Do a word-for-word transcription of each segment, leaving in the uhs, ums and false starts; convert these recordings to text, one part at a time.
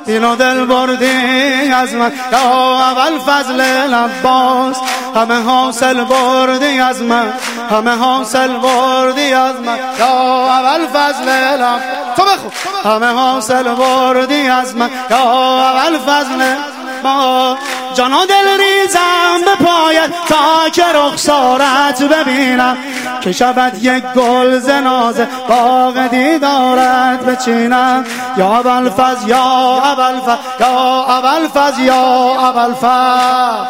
دین و دل بردی از من یا اول فضل عباس، همه حاصل بردی از من، همه حاصل بردی از من یا اول فضل عباس. تو بخون. همه حاصل بردی از من یا اول فضل با جان و دل ریزم به پایت تا که رخسارت ببینم، که شود یک گل ز ناز باغ دیدارت بچینم یا ابوالفضل یا ابوالفضل یا ابوالفضل یا ابوالفضل.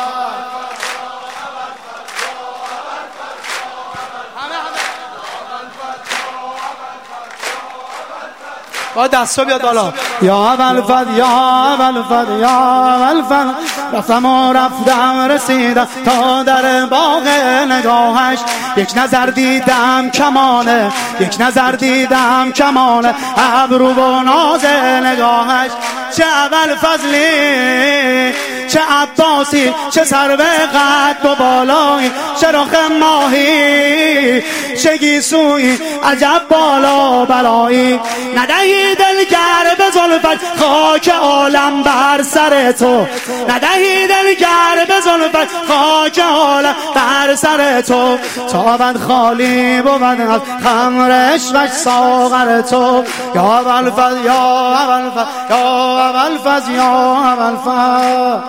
با دستا بیاد بالا. یا ابوالفضل یا ابوالفضل یا ابوالفضل. رفتم و رفتم رسیدم تا در باغ نگاهش، یک نظر دیدم کمانه، یک نظر دیدم کمانه ابرو و ناز نگاهش. چه ابوالفضلی چه عباسی، چه سرو قد و بالایی، چه رخ ماهی، چه گیسویی عجب بالا بلایی. ندهی دلگر به زلفت خاک عالم بر سر تو، ندهی دلگر به زلفت خاک عالم بر سر تو، تا ابد خالی بود از خمر عشقش ساغر تو یا ابوالفضل یا ابوالفضل یا ابوالفضل یا ابوالفضل.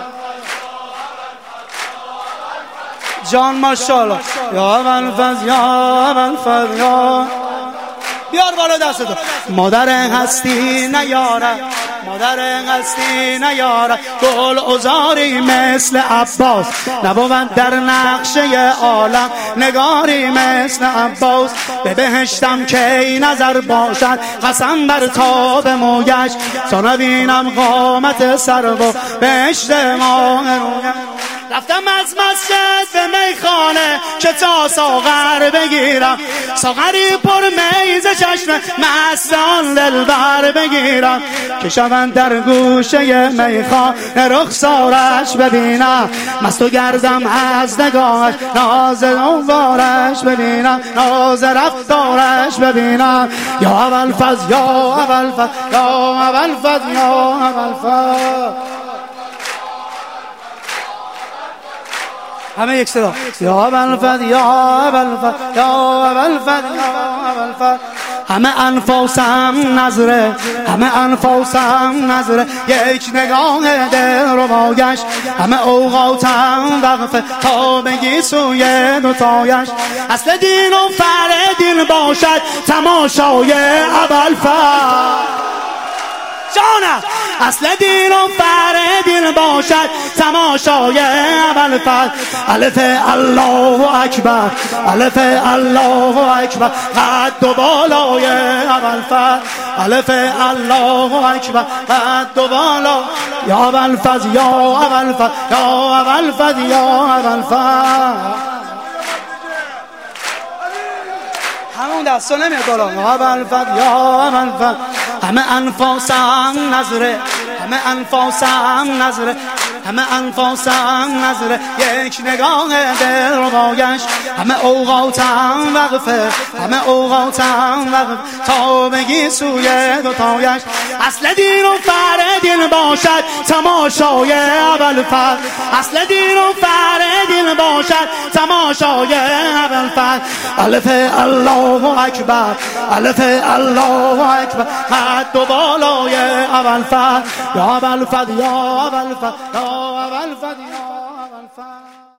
جان ماشاءالله یا ابوالفضل یا ابوالفضل یا. بیار بالا دستتو. مادر هستی نیاره، مادر هستی نیاره گل عذاری مثل عباس، نبود در نقشه عالم نگاری مثل عباس. به بهشتم که نظر باشد قسم بر تاب مویش، تا نبینم قامت سر و بهشت ماه رویش. رفتم از مسجد به میخانه که تا ساغر بگیرم، ساغری پر میز چشم مست آن دلبر بگیرم، که شوند در گوشه میخانه رخسارش ببینم، مست و گردم از نگاهش ناز نوبارش ببینم، ناز رفتارش ببینم یا ابوالفضل یا ابوالفضل یا ابوالفضل یا ابوالفضل. همه یک صدا. یا ابوالفضل یا ابوالفضل یا ابوالفضل یا ابوالفضل. همه انفاسم نظره، همه انفاسم نظره یک نگاه دل ربایش، همه اوقاتم وقفه تا بگی سوی دوتایش. اصل دین و فر دین باشد تماشای ابوالفضل جانم، اصل دین و فر دین باشد تماشای ابوالفضل. الف الله اکبر، الف الله اکبر قد و بالای ابوالفضل، الف الله اکبر قد و بالا یا ابوالفضل یا ابوالفضل یا ابوالفضل یا ابوالفضل. همون دستا نمیاد بالا. یا ابوالفضل یا ابوالفضل. همه انفاسم نظره، همه انفاسم نظره، همه انفاسم نظره یک نگاه دل ربایش، همه اوقاتم وقفه، همه اوقاتم وقفه تا بگی سوی دوتایش. اصل دین و فر دین باشد تماشای ابوالفضل، اصل دین و فر دین باشد تماشای ابوالفضل. الف الله اکبر، الف الله اکبر قد و بالای ابوالفضل یا ابوالفضل یا ابوالفضل یا ابوالفضل یا ابوالفضل.